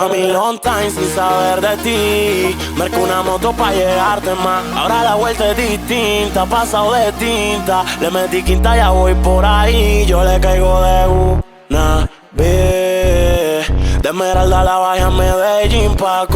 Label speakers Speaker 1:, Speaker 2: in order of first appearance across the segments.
Speaker 1: Mami, long time sin saber de ti. Merco una moto pa' llegarte más. Ahora la vuelta es distinta, pasado de tinta. Le metí quinta, ya voy por ahí. Yo le caigo de una vez. De Esmeralda la Baja a Medellín pa'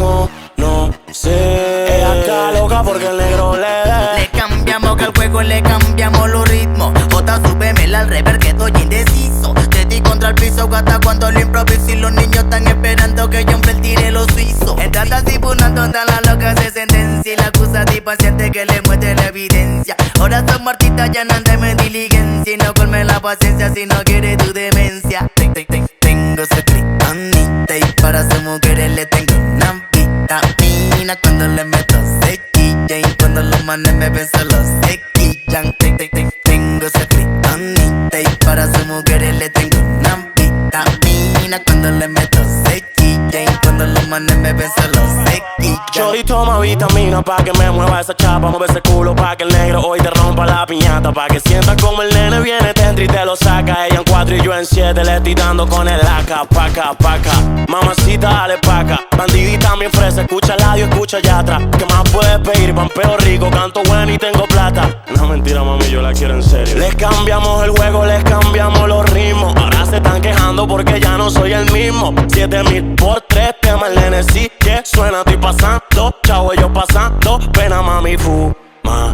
Speaker 1: conocer. Ella está loca porque el negro le dé.
Speaker 2: Le cambiamos que al juego le cambiamos los ritmos. Jota, súbemela al rever que estoy indeciso. Te di contra el piso hasta cuando lo improviso. Y los niños están esperando que yo el tire los suizos. Estás así punando, anda la loca se sentencia. Y la acusa paciente que le muestre la evidencia. Ahora somos artistas, ya no andemos en diligencia. Y no colme la paciencia si no quiere tu demencia. Tengo su kriptonita y para sus mujeres le tengo una vitamina. Cuando le meto sequilla y cuando los manes me ven solo se quillan. Tengo su kriptonita y para sus mujeres le tengo una vitamina. Cuando le meto sequilla y cuando los manes me ven solo se quillan.
Speaker 1: Shorty toma vitamina pa' que me mueva esa chapa. Mueve ese culo pa' que el negro hoy te rompa la piñata. Pa' que sienta como el nene viene dentro y te lo saca. Ella en 4 y yo en 7, le estoy dando con el AK. Paca, paca, mamacita dale paca. Bandidita bien fresa, escucha el audio, escucha allá atrás. ¿Qué más puedes pedir? Pampeo rico, canto bueno y tengo plata. No mentira mami, yo la quiero en serio. Les cambiamos el juego, les cambiamos los ritmos. Ahora se están quejando porque ya no soy el mismo. 7000 por 3 temas, el nene sí que suena, estoy pasando. Chavo, ellos pasando, pena mami, fuma.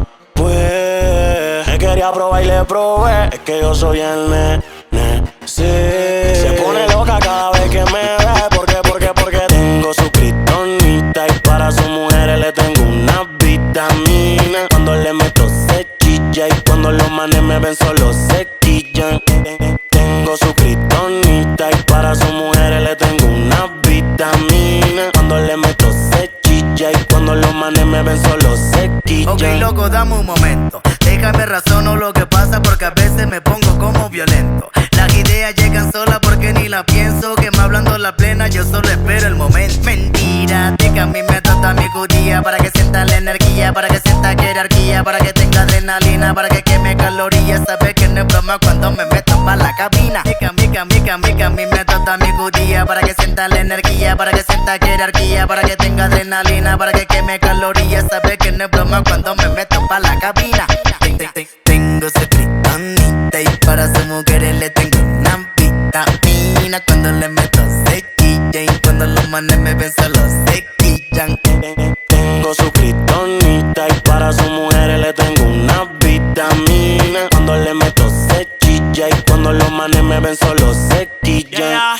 Speaker 1: Pues, me quería probar y le probé. Es que yo soy el nene, sí. Se pone loca cada vez que me ve. Porque tengo su kriptonita. Y para sus mujeres le tengo una vitamina. Cuando le meto se chilla. Y cuando los manes me ven solo se quillan. Tengo su kriptonita. Y para sus mujeres le tengo una vitamina. Cuando le meto se chilla. Y cuando los manes me ven solo se quillan.
Speaker 2: Ok, loco, dame un momento. Déjame razono lo que pasa porque a veces me pongo como violento. Las ideas llegan solas porque ni la pienso. Que me hablando la plena, yo solo espero el momento. Mentira, de que a mí me trata mi judía. Para que sienta la energía, para que sienta jerarquía. Para que tenga adrenalina, para que queme calorías. Sabes que no es broma cuando me meto pa' la cabina. Que a mí me trata mi judía. Para que sienta la energía, para que sienta jerarquía. Para que tenga adrenalina, para que queme calorías. Sabes que no es broma cuando me meto pa' la cabina. Tengo su kriptonita y para sus mujeres le tengo una vitamina. Cuando le meto sequilla y cuando los manes me ven solo se quillan.
Speaker 1: Tengo su kriptonita y para sus mujeres le tengo una vitamina. Cuando le meto se chilla y cuando los manes me ven solo se quillan.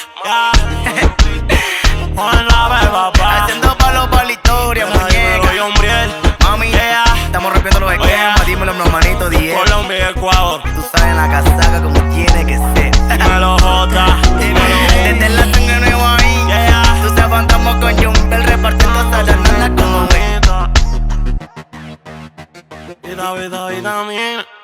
Speaker 1: Juan la beba, papá.
Speaker 2: Haciendo palos pa' la historia, muñeca. Mami, estamos rompiendo los esquemas. Dímelo, mi hermanito, 10.
Speaker 1: Colombia y Ecuador.
Speaker 2: Tú sabes la casaca como tiene que ser.
Speaker 1: Dímelo, Jota.
Speaker 2: Desde la sangre nueva ahí. Tú sabes, andamos con Jumbel repartiendo hasta la nana como ve.
Speaker 1: Vida, vida, vitamina.